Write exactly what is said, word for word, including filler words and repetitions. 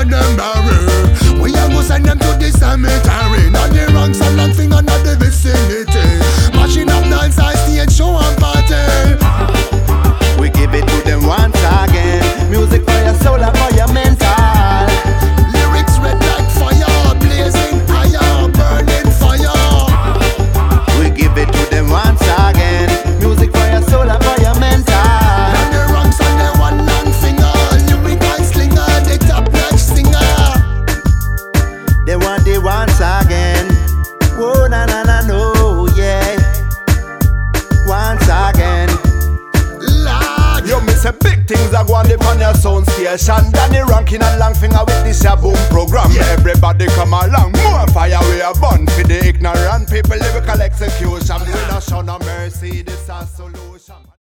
of them bury. We a go send them to the cemetery. Not the ranks and long finger, not the vicinity. Mashing up dance, I stage show and party. We give it to them once again. Music for your soul and for your mental. Lyrics red like fire, blazing fire, burning fire. We give it to them once again. Music for your soul and for your mental. And the ranks and the one long finger, lyrical slinger, the top notch singer. They want it once again. Whoa, na na na no, yeah. Once again. Lord, You miss a big things are going up on your sound station. Danny Rankin and Langfinger with this a boom program. Yeah. Everybody come along, more fire we are born for the ignorant people, lyrical execution. With a shun of mercy, this a solution.